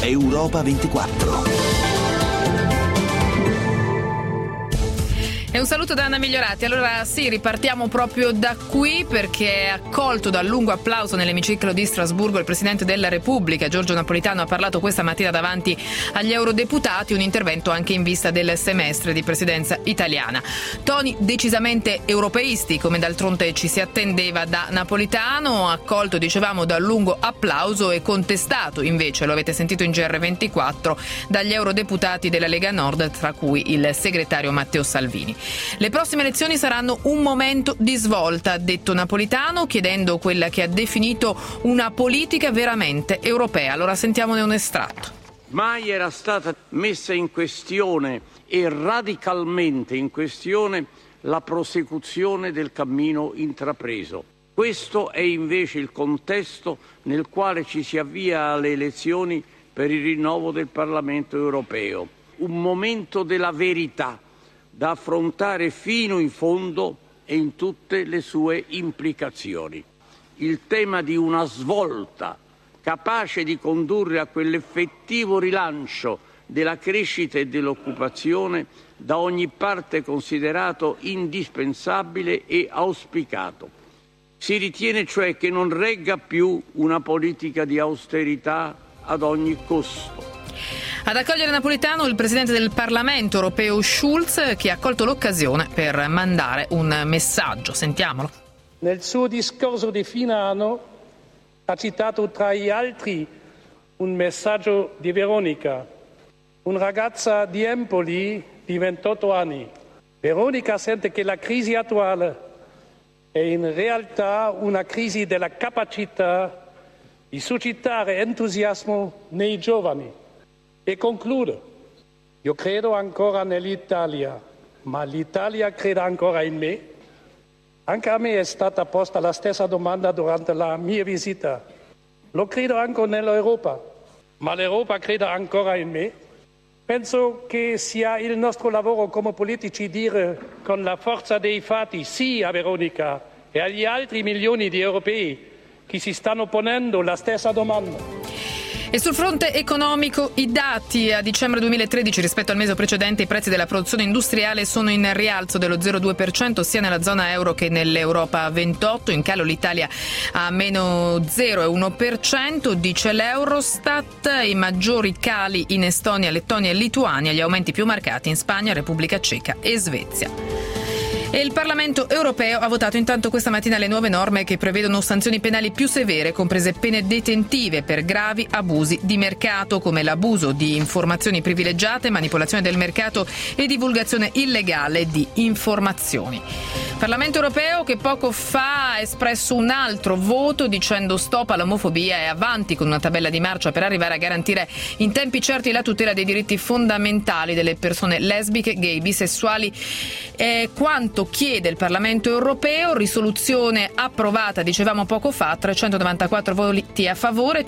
Europa 24. E un saluto da Anna Migliorati. Allora sì, ripartiamo proprio da qui, perché accolto dal lungo applauso nell'emiciclo di Strasburgo il Presidente della Repubblica, Giorgio Napolitano, ha parlato questa mattina davanti agli eurodeputati, un intervento anche in vista del semestre di presidenza italiana. Toni decisamente europeisti, come d'altronde ci si attendeva da Napolitano, accolto, dicevamo, dal lungo applauso e contestato invece, lo avete sentito in GR24, dagli eurodeputati della Lega Nord, tra cui il segretario Matteo Salvini. Le prossime elezioni saranno un momento di svolta, ha detto Napolitano, chiedendo quella che ha definito una politica veramente europea. Allora sentiamone un estratto. Mai era stata messa in questione e radicalmente in questione la prosecuzione del cammino intrapreso. Questo è invece il contesto nel quale ci si avvia alle elezioni per il rinnovo del Parlamento europeo. Un momento della verità, da affrontare fino in fondo e in tutte le sue implicazioni. Il tema di una svolta capace di condurre a quell'effettivo rilancio della crescita e dell'occupazione da ogni parte considerato indispensabile e auspicato. Si ritiene cioè che non regga più una politica di austerità ad ogni costo. Ad accogliere Napolitano il Presidente del Parlamento europeo Schulz, che ha colto l'occasione per mandare un messaggio. Sentiamolo. Nel suo discorso di fine anno ha citato tra gli altri un messaggio di Veronica, una ragazza di Empoli di 28 anni. Veronica sente che la crisi attuale è in realtà una crisi della capacità di suscitare entusiasmo nei giovani. E concludo, io credo ancora nell'Italia, ma l'Italia crede ancora in me. Anche a me è stata posta la stessa domanda durante la mia visita. Lo credo anche nell'Europa, ma l'Europa crede ancora in me. Penso che sia il nostro lavoro come politici dire con la forza dei fatti sì a Veronica e agli altri milioni di europei che si stanno ponendo la stessa domanda. E sul fronte economico i dati a dicembre 2013 rispetto al mese precedente, i prezzi della produzione industriale sono in rialzo dello 0,2% sia nella zona euro che nell'Europa 28, in calo l'Italia a meno 0,1%, dice l'Eurostat, i maggiori cali in Estonia, Lettonia e Lituania, gli aumenti più marcati in Spagna, Repubblica Ceca e Svezia. E il Parlamento europeo ha votato intanto questa mattina le nuove norme che prevedono sanzioni penali più severe, comprese pene detentive per gravi abusi di mercato, come l'abuso di informazioni privilegiate, manipolazione del mercato e divulgazione illegale di informazioni. Parlamento europeo che poco fa ha espresso un altro voto dicendo stop all'omofobia e avanti con una tabella di marcia per arrivare a garantire in tempi certi la tutela dei diritti fondamentali delle persone lesbiche, gay, bisessuali. Quanto chiede il Parlamento europeo, risoluzione approvata, dicevamo poco fa, 394 voti a favore,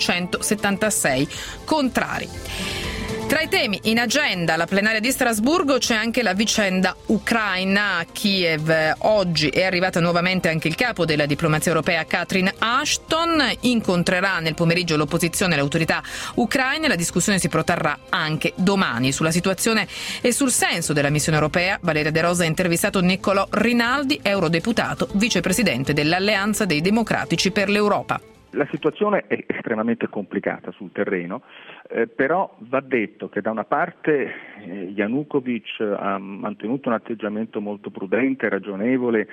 176 contrari. Tra i temi in agenda alla plenaria di Strasburgo c'è anche la vicenda ucraina. A Kiev oggi è arrivata nuovamente anche il capo della diplomazia europea Catherine Ashton, incontrerà nel pomeriggio l'opposizione e le autorità ucraine. La discussione si protrarrà anche domani. Sulla situazione e sul senso della missione europea Valeria De Rosa ha intervistato Niccolò Rinaldi, eurodeputato, vicepresidente dell'Alleanza dei Democratici per l'Europa. La situazione è estremamente complicata sul terreno, però va detto che da una parte Yanukovych ha mantenuto un atteggiamento molto prudente, ragionevole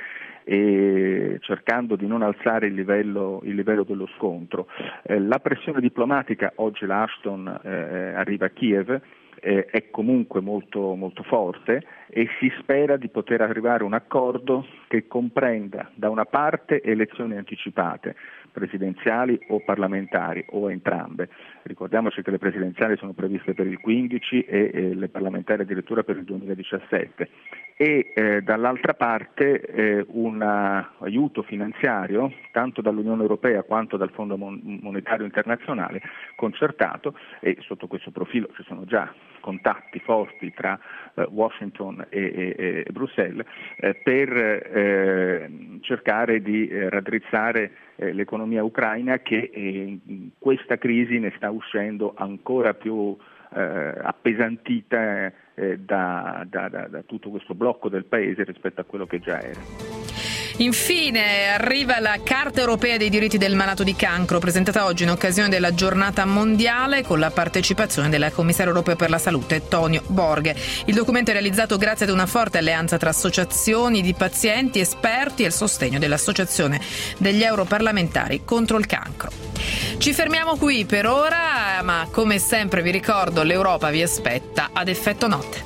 e cercando di non alzare il livello dello scontro. La pressione diplomatica, oggi la Ashton arriva a Kiev, è comunque molto, molto forte e si spera di poter arrivare a un accordo che comprenda da una parte elezioni anticipate, presidenziali o parlamentari o entrambe. Ricordiamoci che le presidenziali sono previste per il 15 e le parlamentari addirittura per il 2017 e dall'altra parte un aiuto finanziario tanto dall'Unione Europea quanto dal Fondo Monetario Internazionale concertato, e sotto questo profilo ci sono già contatti forti tra Washington e Bruxelles per cercare di raddrizzare l'economia ucraina, che in questa crisi ne sta uscendo ancora più appesantita da tutto questo blocco del paese rispetto a quello che già era. Infine arriva la Carta Europea dei diritti del malato di cancro, presentata oggi in occasione della giornata mondiale con la partecipazione del commissario europeo per la salute Tonio Borghe. Il documento è realizzato grazie ad una forte alleanza tra associazioni di pazienti, esperti e il sostegno dell'Associazione degli europarlamentari contro il cancro. Ci fermiamo qui per ora, ma come sempre vi ricordo, l'Europa vi aspetta ad effetto notte.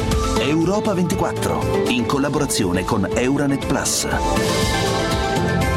Europa 24, in collaborazione con Euranet Plus.